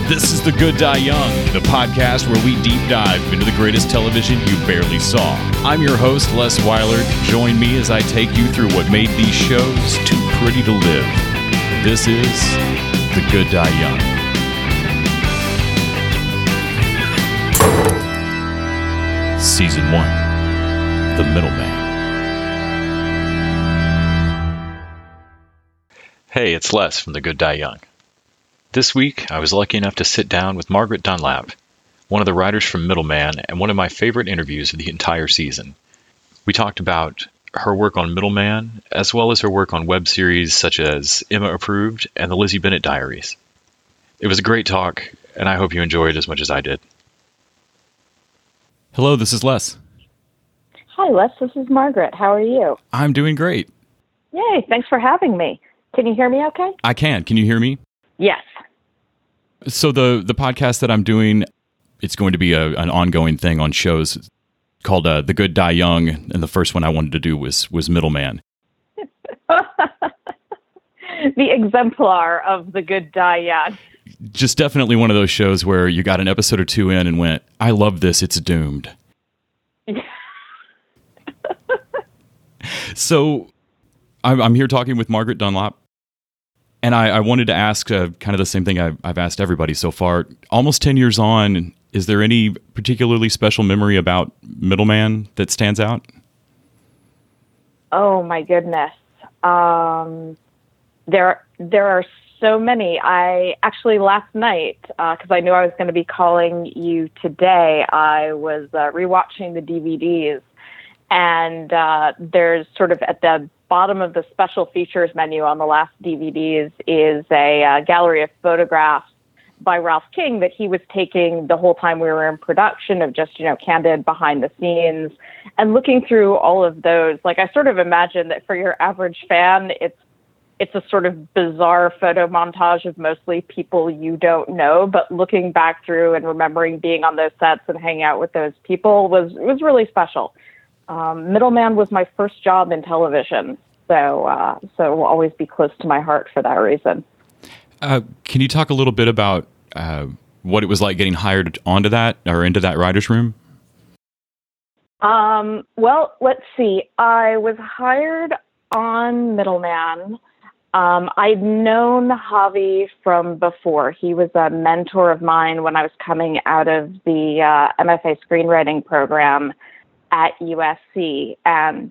This is The Good Die Young, the podcast where we deep dive into the greatest television you barely saw. I'm your host, Les Weiler. Join me as I take you through what made these shows too pretty to live. This is The Good Die Young. Season 1, The Middleman. Hey, it's Les from The Good Die Young. This week, I was lucky enough to sit down with Margaret Dunlap, one of the writers from Middleman and one of my favorite interviews of the entire season. We talked about her work on Middleman, as well as her work on web series such as Emma Approved and the Lizzie Bennet Diaries. It was a great talk, and I hope you enjoyed it as much as I did. Hello, this is Les. Hi, Les. This is Margaret. How are you? I'm doing great. Yay. Thanks for having me. Can you hear me okay? I can. Can you hear me? Yes. So the podcast that I'm doing, it's going to be an ongoing thing on shows called The Good Die Young, and the first one I wanted to do was Middleman. The exemplar of The Good Die Young. Just definitely one of those shows where you got an episode or two in and went, I love this, it's doomed. So I'm here talking with Margaret Dunlap. And I wanted to ask kind of the same thing I've asked everybody so far. Almost 10 years on, is there any particularly special memory about Middleman that stands out? Oh, my goodness. There are so many. I actually last night, because I knew I was going to be calling you today, I was rewatching the DVDs. And there's sort of at the bottom of the special features menu on the last DVDs is a gallery of photographs by Ralph King that he was taking the whole time we were in production of just, candid behind the scenes. And looking through all of those, like I sort of imagine that for your average fan, it's a sort of bizarre photo montage of mostly people you don't know, but looking back through and remembering being on those sets and hanging out with those people was really special. Middleman was my first job in television, so will always be close to my heart for that reason. Can you talk a little bit about what it was like getting hired onto that or into that writer's room? Well, let's see. I was hired on Middleman. I'd known Javi from before. He was a mentor of mine when I was coming out of the MFA screenwriting program at USC, and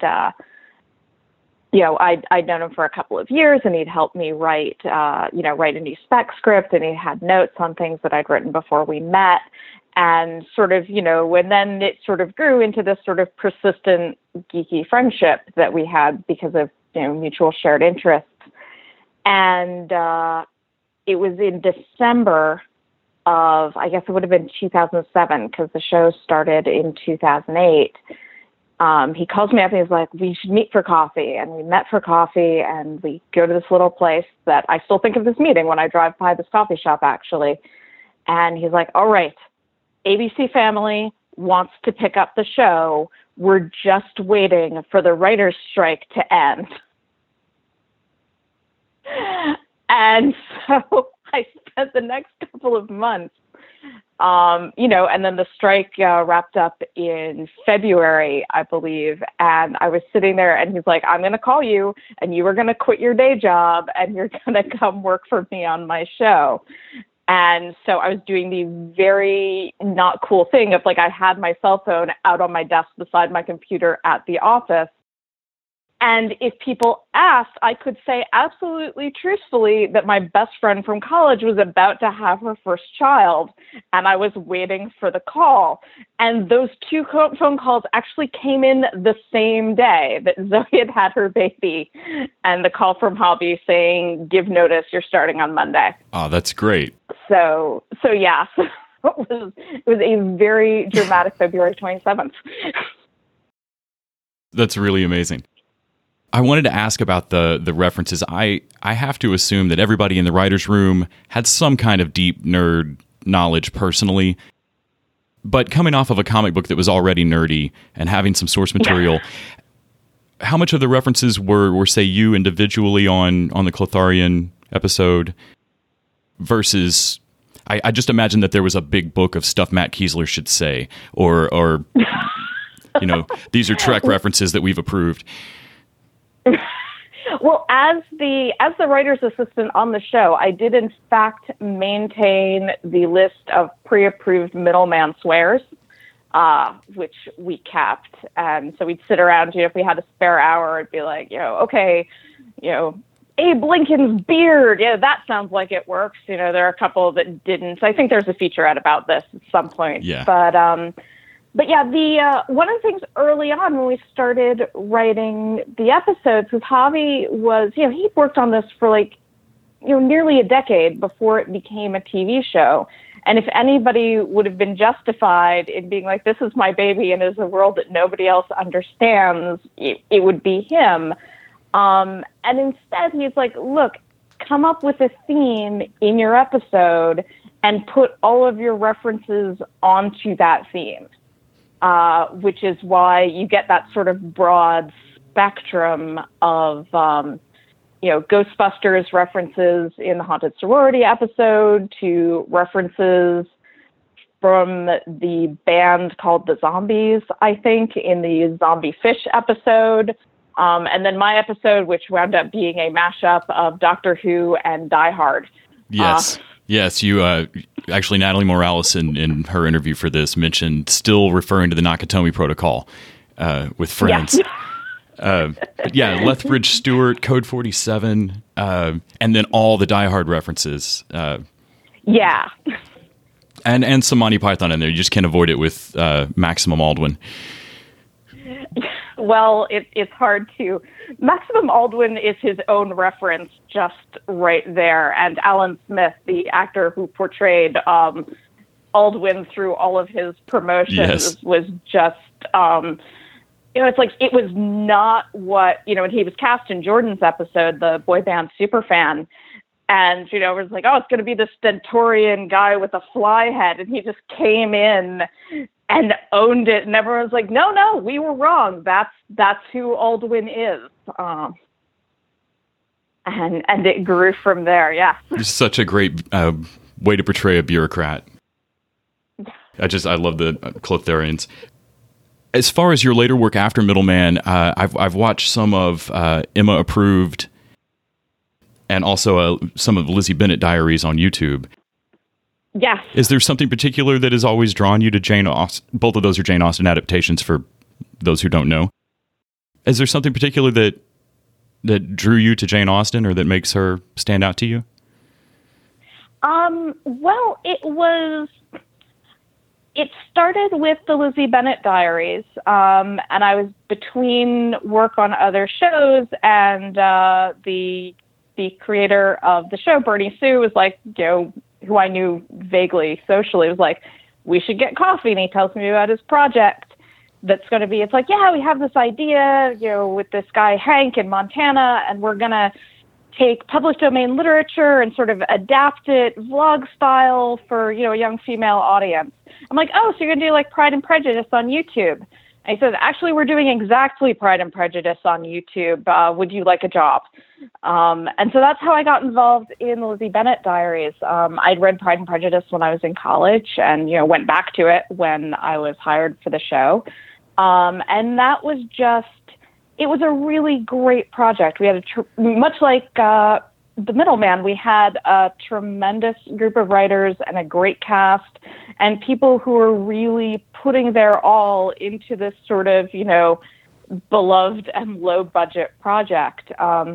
I'd known him for a couple of years, and he'd helped me write a new spec script, and he had notes on things that I'd written before we met, and sort of, and then it sort of grew into this sort of persistent geeky friendship that we had because of mutual shared interests, and it was in December of, I guess it would have been 2007, because the show started in 2008. He calls me up and he's like, we should meet for coffee. And we met for coffee, and we go to this little place that I still think of this meeting when I drive by this coffee shop, actually. And he's like, all right, ABC Family wants to pick up the show. We're just waiting for the writer's strike to end. And so I spent the next couple of months, and then the strike wrapped up in February, I believe. And I was sitting there, and he's like, I'm going to call you, and you are going to quit your day job, and you're going to come work for me on my show. And so I was doing the very not cool thing of, like, I had my cell phone out on my desk beside my computer at the office. And if people asked, I could say absolutely truthfully that my best friend from college was about to have her first child, and I was waiting for the call. And those two phone calls actually came in the same day that Zoe had her baby, and the call from Hobby saying, give notice, you're starting on Monday. Oh, that's great. So yeah, it was a very dramatic February 27th. That's really amazing. I wanted to ask about the references. I have to assume that everybody in the writer's room had some kind of deep nerd knowledge personally. But coming off of a comic book that was already nerdy and having some source material, how much of the references were say, you individually on the Clotharian episode versus I just imagine that there was a big book of stuff Matt Kiesler should say, or these are Trek references that we've approved. Well, as the writer's assistant on the show, I did in fact maintain the list of pre-approved middleman swears, which we kept. And so we'd sit around, if we had a spare hour, it'd be like, okay, Abe Lincoln's beard. Yeah, that sounds like it works. There are a couple that didn't. I think there's a featurette about this at some point. Yeah. But yeah, the one of the things early on when we started writing the episodes was Javi was, he'd worked on this for nearly a decade before it became a TV show. And if anybody would have been justified in being like, this is my baby and is a world that nobody else understands, it would be him. And instead he's like, look, come up with a theme in your episode and put all of your references onto that theme. Which is why you get that sort of broad spectrum of, Ghostbusters references in the Haunted Sorority episode to references from the band called The Zombies, I think, in the Zombie Fish episode. And then my episode, which wound up being a mashup of Doctor Who and Die Hard. Yes. Yes, you actually, Natalie Morales in her interview for this mentioned still referring to the Nakatomi Protocol with friends. Yeah. But yeah, Lethbridge Stewart, Code 47, and then all the Die Hard references. Yeah. And some Monty Python in there. You just can't avoid it with Maximum Aldwin. Well, it's hard to. Maximum Aldwin is his own reference just right there. And Alan Smith, the actor who portrayed Aldwin through all of his promotions, was just, it's like it was not what, when he was cast in Jordan's episode, the boy band Superfan. And, it was like, oh, it's going to be this stentorian guy with a fly head. And he just came in and owned it. And everyone's like, no, we were wrong. That's who Aldwin is. And it grew from there. Yeah. It's such a great way to portray a bureaucrat. I love the Clotharians. As far as your later work after Middleman, I've watched some of Emma Approved and also some of Lizzie Bennett Diaries on YouTube. Yes. Is there something particular that has always drawn you to Jane Austen? Both of those are Jane Austen adaptations for those who don't know. Is there something particular that drew you to Jane Austen or that makes her stand out to you? Well, it started with the Lizzie Bennett Diaries, and I was between work on other shows, and the creator of the show, Bernie Sue, was like, who I knew vaguely socially, was like, we should get coffee. And he tells me about his project that's going to be, it's like, yeah, we have this idea, with this guy, Hank, in Montana, and we're going to take public domain literature and sort of adapt it vlog style for, a young female audience. I'm like, oh, so you're going to do like Pride and Prejudice on YouTube? And he says, actually, we're doing exactly Pride and Prejudice on YouTube. Would you like a job? And so that's how I got involved in the Lizzie Bennett Diaries. I'd read Pride and Prejudice when I was in college and, went back to it when I was hired for the show. And that was it was a really great project. We had much like The Middleman, we had a tremendous group of writers and a great cast and people who were really putting their all into this sort of, beloved and low budget project.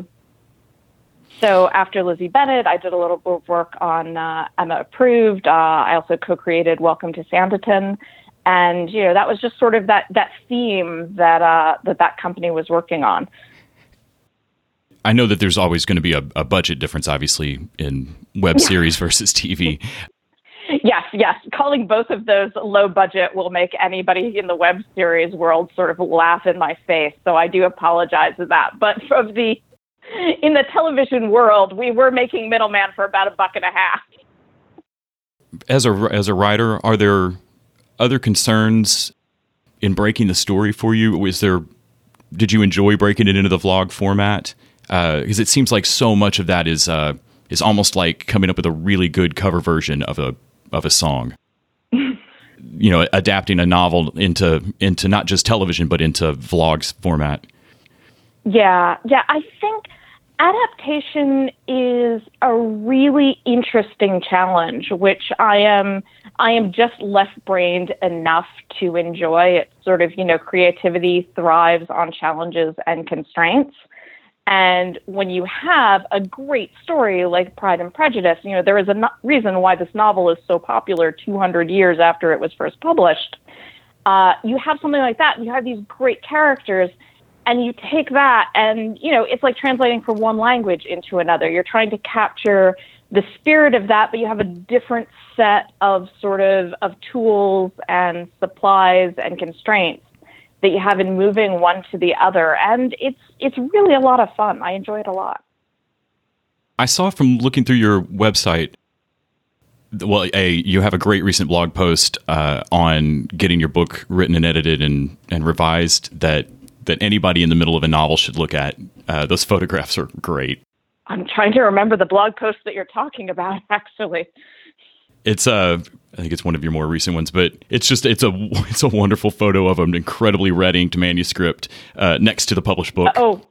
So after Lizzie Bennett, I did a little bit of work on Emma Approved. I also co-created Welcome to Sanditon. And, that was just sort of that theme that company was working on. I know that there's always going to be a budget difference, obviously, in web series versus TV. Yes. Calling both of those low budget will make anybody in the web series world sort of laugh in my face. So I do apologize for that. But in the television world, we were making Middleman for about $1.50. As a writer, are there other concerns in breaking the story for you? Did you enjoy breaking it into the vlog format? Because it seems like so much of that is almost like coming up with a really good cover version of a of a song. Adapting a novel into not just television but into vlogs format. Yeah. I think adaptation is a really interesting challenge, which I am just left-brained enough to enjoy. It's sort of, creativity thrives on challenges and constraints. And when you have a great story like Pride and Prejudice, there is a reason why this novel is so popular 200 years after it was first published. You have something like that, and you have these great characters, and you take that and, it's like translating from one language into another. You're trying to capture the spirit of that, but you have a different set of of tools and supplies and constraints that you have in moving one to the other. And it's really a lot of fun. I enjoy it a lot. I saw from looking through your website, you have a great recent blog post on getting your book written and edited and revised that anybody in the middle of a novel should look at. Those photographs are great. I'm trying to remember the blog post that you're talking about, actually. It's I think it's one of your more recent ones, but it's a wonderful photo of an incredibly red inked manuscript next to the published book. Oh,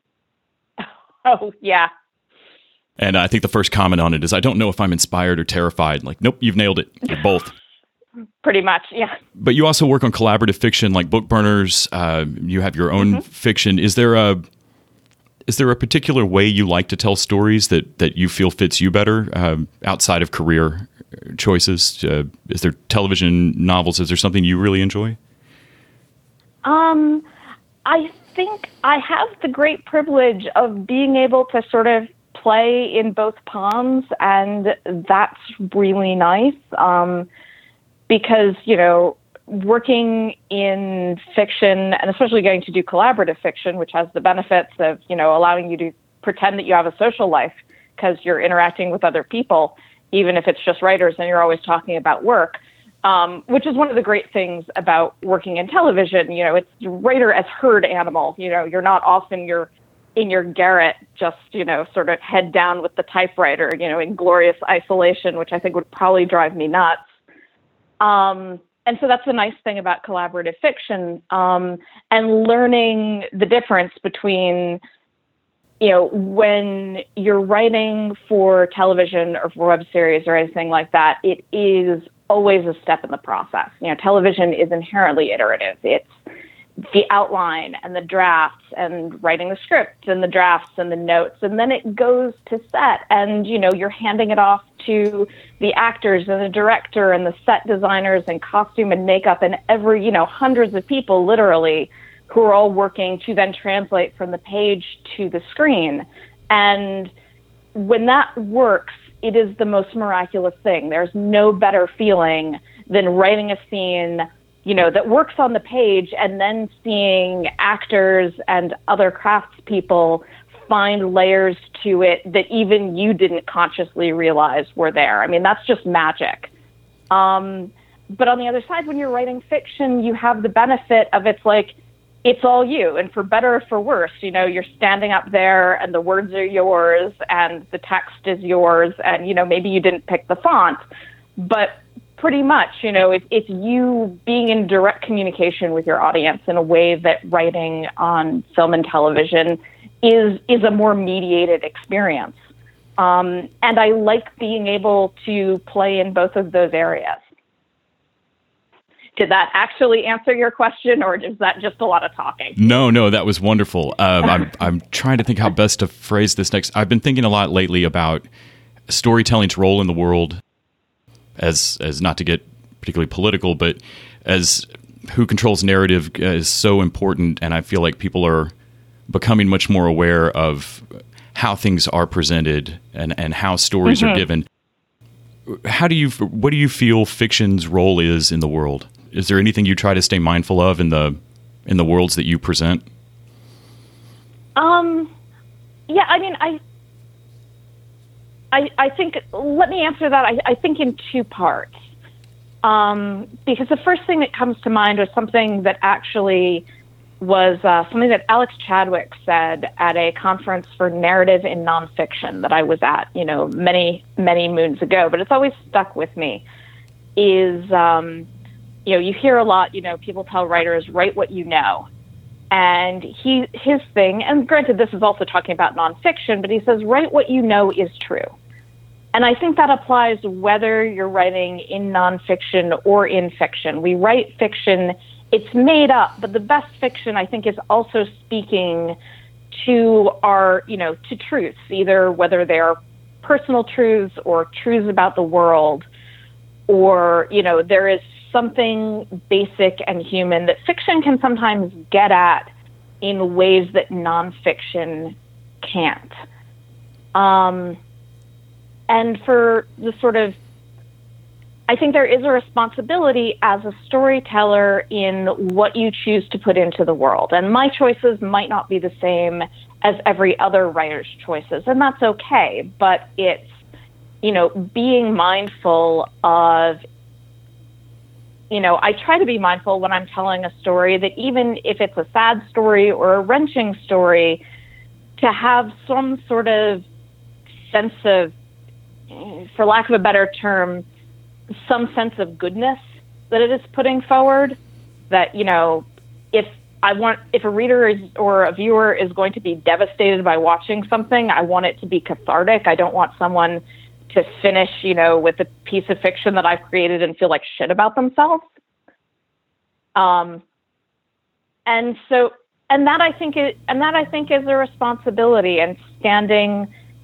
yeah. And I think the first comment on it is, I don't know if I'm inspired or terrified. Like, nope, you've nailed it. You're both. Pretty much, yeah. But you also work on collaborative fiction like Book Burners. You have your own fiction. Is there a particular way you like to tell stories that you feel fits you better outside of career choices? Is there television, novels? Is there something you really enjoy? I think I have the great privilege of being able to sort of play in both ponds, and that's really nice. Because, working in fiction, and especially getting to do collaborative fiction, which has the benefits of, allowing you to pretend that you have a social life because you're interacting with other people, even if it's just writers and you're always talking about work, which is one of the great things about working in television. It's writer as herd animal. You're not often in your garret, just, sort of head down with the typewriter, in glorious isolation, which I think would probably drive me nuts. And so that's the nice thing about collaborative fiction, and learning the difference between, when you're writing for television or for web series or anything like that, it is always a step in the process. Television is inherently iterative. It's the outline and the drafts and writing the script and the drafts and the notes, and then it goes to set, and you're handing it off to the actors and the director and the set designers and costume and makeup and hundreds of people literally who are all working to then translate from the page to the screen. And when that works, it is the most miraculous thing. There's no better feeling than writing a scene that works on the page, and then seeing actors and other craftspeople find layers to it that even you didn't consciously realize were there. I mean, that's just magic. But on the other side, when you're writing fiction, you have the benefit of it's all you. And for better or for worse, you're standing up there and the words are yours and the text is yours. And, maybe you didn't pick the font, but pretty much, it's you being in direct communication with your audience in a way that writing on film and television is a more mediated experience. And I like being able to play in both of those areas. Did that actually answer your question, or is that just a lot of talking? No, that was wonderful. I'm trying to think how best to phrase this next. I've been thinking a lot lately about storytelling's role in the world, as not to get particularly political, but as who controls narrative is so important, and I feel like people are becoming much more aware of how things are presented and how stories are given. What do you feel fiction's role is in the world? Is there anything you try to stay mindful of in the worlds that you present? Yeah, I mean, I think, let me answer that, I think in two parts. Because the first thing that comes to mind was something that actually was something that Alex Chadwick said at a conference for narrative in nonfiction that I was at, many, many moons ago, but it's always stuck with me. is, you hear a lot, people tell writers, write what you know. And his thing, and granted, this is also talking about nonfiction, but he says, write what you know is true. And I think that applies whether you're writing in nonfiction or in fiction. We write fiction, it's made up, but the best fiction, I think, is also speaking to our, to truths, either whether they are personal truths or truths about the world, or, there is something basic and human that fiction can sometimes get at in ways that nonfiction can't. And for the sort of, I think there is a responsibility as a storyteller in what you choose to put into the world. And my choices might not be the same as every other writer's choices, and that's okay. But it's, being mindful of, I try to be mindful when I'm telling a story that even if it's a sad story or a wrenching story, to have some sort of sense of, for lack of a better term, some sense of goodness that it is putting forward. That, if a reader or a viewer is going to be devastated by watching something, I want it to be cathartic. I don't want someone to finish, with a piece of fiction that I've created and feel like shit about themselves. And that I think is a responsibility, and standing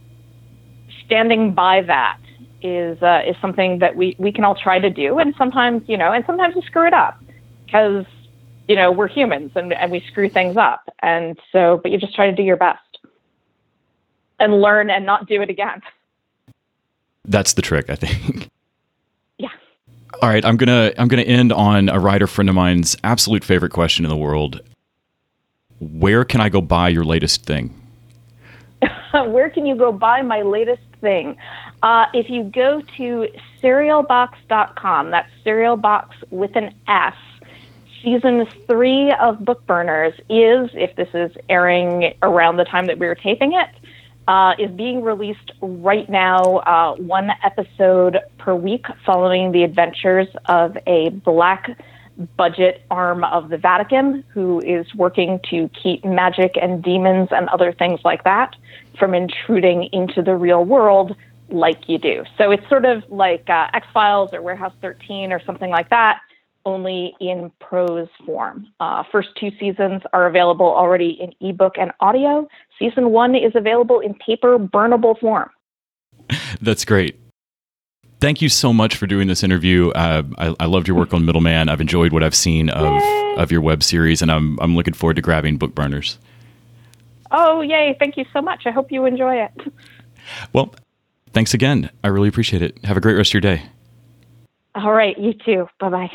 by that is something that we can all try to do. And sometimes, we screw it up because, we're humans and we screw things up. And so, but you just try to do your best and learn and not do it again. That's the trick, I think. Yeah. All right, I'm gonna end on a writer friend of mine's absolute favorite question in the world. Where can I go buy your latest thing? Where can you go buy my latest thing? If you go to serialbox.com, that's Serialbox with an S, Season 3 of Bookburners is, if this is airing around the time that we were taping it, is being released right now, one episode per week, following the adventures of a Black budget arm of the Vatican who is working to keep magic and demons and other things like that from intruding into the real world like you do. So it's sort of like X-Files or Warehouse 13 or something like that, only in prose form. First 2 seasons are available already in ebook and audio. Season 1 is available in paper burnable form. That's great. Thank you so much for doing this interview. I loved your work on Middleman. I've enjoyed what I've seen of your web series, and I'm looking forward to grabbing Bookburners. Oh, yay. Thank you so much. I hope you enjoy it. Well, thanks again. I really appreciate it. Have a great rest of your day. All right. You too. Bye-bye.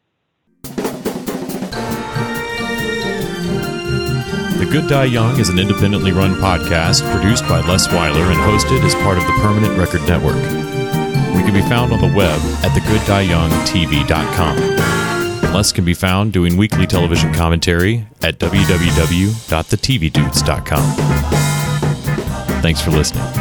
The Good Die Young is an independently run podcast produced by Les Weiler and hosted as part of the Permanent Record Network. We can be found on the web at thegoodDieYoungTV.com. Les can be found doing weekly television commentary at www.thetvdudes.com. Thanks for listening.